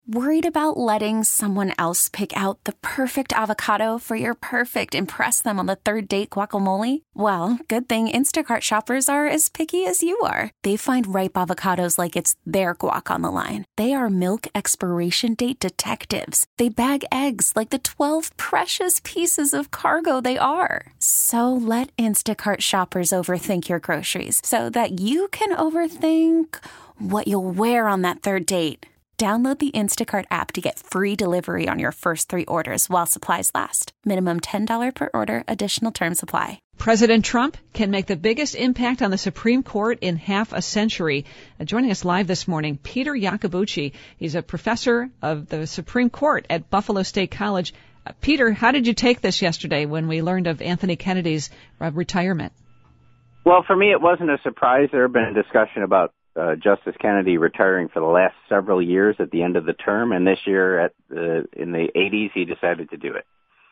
Worried about letting someone else pick out the perfect avocado for your perfect impress them on the third date guacamole? Well, good thing Instacart shoppers are as picky as you are. They find ripe avocados like it's their guac on the line. They are milk expiration date detectives. They bag eggs like the 12 precious pieces of cargo they are. So let Instacart shoppers overthink your groceries so that you can overthink what you'll wear on that third date. Download the Instacart app to get free delivery on your first 3 orders while supplies last. Minimum $10 per order. Additional terms apply. President Trump can make the biggest impact on the Supreme Court in half a century. Joining us live this morning, Peter Iacobucci. He's a professor of the Supreme Court at Buffalo State College. Peter, how did you take this yesterday when we learned of Anthony Kennedy's retirement? Well, for me, it wasn't a surprise. There had been a discussion about Justice Kennedy retiring for the last several years at the end of the term, and this year in the 80s, he decided to do it.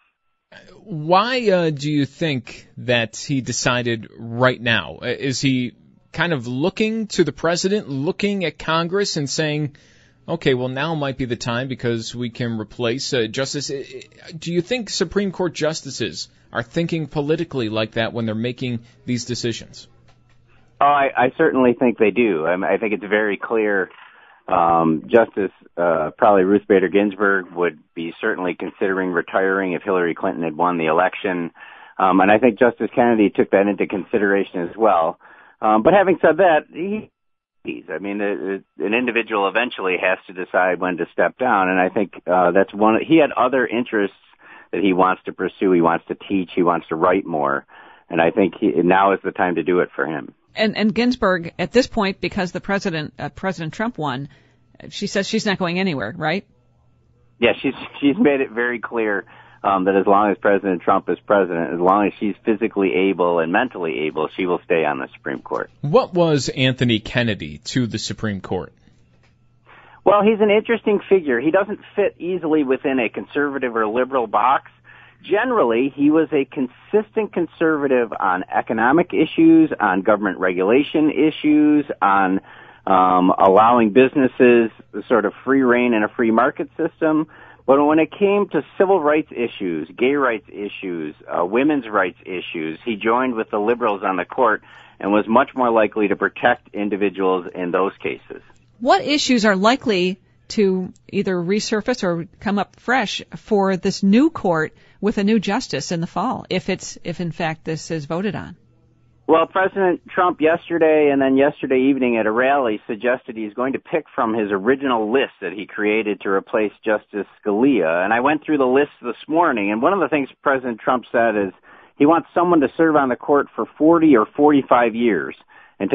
Why do you think that he decided right now? Is he kind of looking to the president, looking at Congress and saying, okay, well, now might be the time because we can replace Justice? Do you think Supreme Court justices are thinking politically like that when they're making these decisions? Oh, I certainly think they do. I think it's very clear. Justice probably Ruth Bader Ginsburg would be certainly considering retiring if Hillary Clinton had won the election. And I think Justice Kennedy took that into consideration as well. But having said that, an individual eventually has to decide when to step down. And I think that's one. He had other interests that he wants to pursue. He wants to teach. He wants to write more. And I think now is the time to do it for him. And Ginsburg, at this point, because the President Trump won, she says she's not going anywhere, right? Yeah, she's made it very clear that as long as President Trump is president, as long as she's physically able and mentally able, she will stay on the Supreme Court. What was Anthony Kennedy to the Supreme Court? Well, he's an interesting figure. He doesn't fit easily within a conservative or liberal box. Generally, he was a consistent conservative on economic issues, on government regulation issues, on allowing businesses sort of free rein in a free market system. But when it came to civil rights issues, gay rights issues, women's rights issues, he joined with the liberals on the court and was much more likely to protect individuals in those cases. What issues are likely to either resurface or come up fresh for this new court with a new justice in the fall, if in fact this is voted on? Well, President Trump yesterday and then yesterday evening at a rally suggested he's going to pick from his original list that he created to replace Justice Scalia. And I went through the list this morning, and one of the things President Trump said is he wants someone to serve on the court for 40 or 45 years. And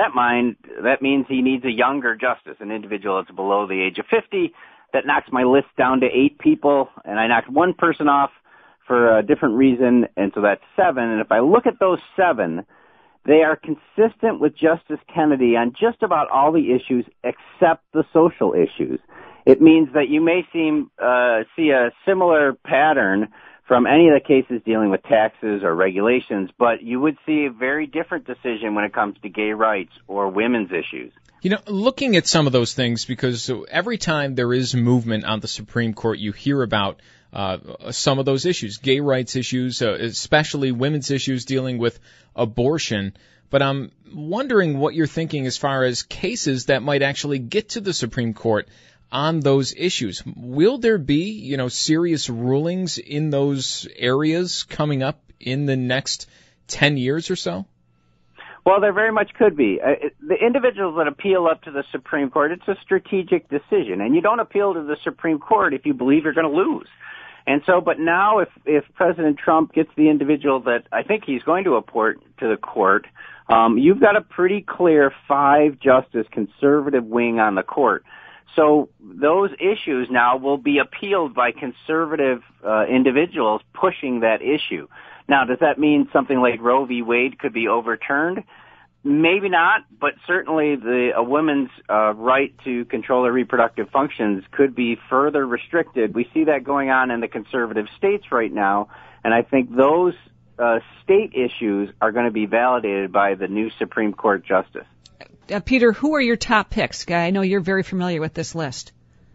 that means he needs a younger justice, an individual that's below the age of 50. That knocks my list down to 8 people, and I knocked one person off for a different reason, and so that's 7. And if I look at those 7, they are consistent with Justice Kennedy on just about all the issues except the social issues. It means that you may see a similar pattern from any of the cases dealing with taxes or regulations, but you would see a very different decision when it comes to gay rights or women's issues. You know, looking at some of those things, because every time there is movement on the Supreme Court, you hear about some of those issues, gay rights issues, especially women's issues dealing with abortion. But I'm wondering what you're thinking as far as cases that might actually get to the Supreme Court on those issues. Will there be, serious rulings in those areas coming up in the next 10 years or so? Well, there very much could be. The individuals that appeal up to the Supreme Court, it's a strategic decision, and you don't appeal to the Supreme Court if you believe you're going to lose. And so, but now if President Trump gets the individual that I think he's going to appoint to the court, you've got a pretty clear 5-justice conservative wing on the court. So those issues now will be appealed by conservative individuals pushing that issue. Now, does that mean something like Roe v. Wade could be overturned? Maybe not, but certainly a woman's right to control her reproductive functions could be further restricted. We see that going on in the conservative states right now, and I think those state issues are going to be validated by the new Supreme Court justice. Peter, who are your top picks? I know you're very familiar with this list.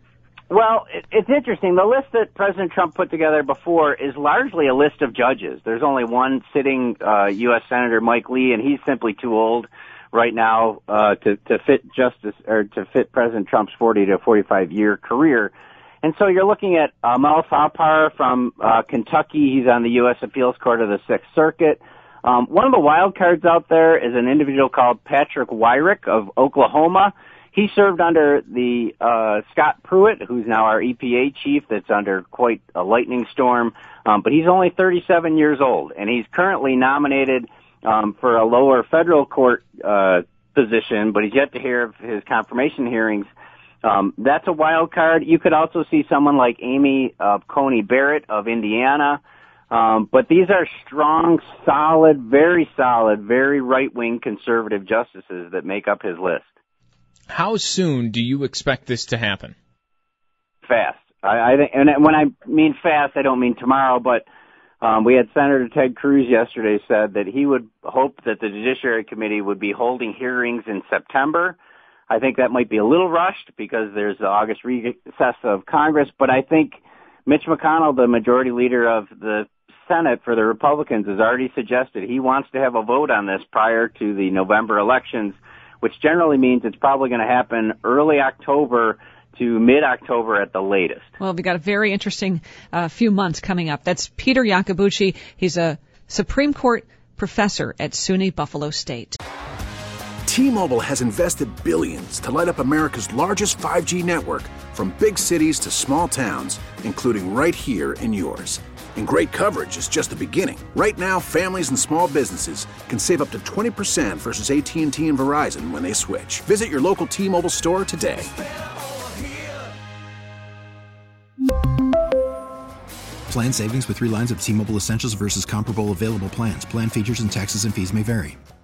Well, it's interesting. The list that President Trump put together before is largely a list of judges. There's only one sitting U.S. Senator, Mike Lee, and he's simply too old right now to fit President Trump's 40 to 45 year career. And so you're looking at Mel Thapar from Kentucky. He's on the U.S. Appeals Court of the Sixth Circuit. One of the wild cards out there is an individual called Patrick Wyrick of Oklahoma. He served under the Scott Pruitt, who's now our EPA chief, that's under quite a lightning storm. But he's only 37 years old, and he's currently nominated for a lower federal court position, but he's yet to hear of his confirmation hearings. That's a wild card. You could also see someone like Amy Coney Barrett of Indiana. But these are strong, solid, very right-wing conservative justices that make up his list. How soon do you expect this to happen? Fast. I think, and when I mean fast, I don't mean tomorrow, but we had Senator Ted Cruz yesterday said that he would hope that the Judiciary Committee would be holding hearings in September. I think that might be a little rushed because there's the August recess of Congress, but I think Mitch McConnell, the majority leader of the Senate for the Republicans, has already suggested he wants to have a vote on this prior to the November elections, which generally means it's probably going to happen early October to mid-October at the latest. Well, we've got a very interesting few months coming up. That's Peter Iacobucci. He's a Supreme Court professor at SUNY Buffalo State. T-Mobile has invested billions to light up America's largest 5G network, from big cities to small towns, including right here in yours. And great coverage is just the beginning. Right now, families and small businesses can save up to 20% versus AT&T and Verizon when they switch. Visit your local T-Mobile store today. Plan savings with 3 lines of T-Mobile Essentials versus comparable available plans. Plan features and taxes and fees may vary.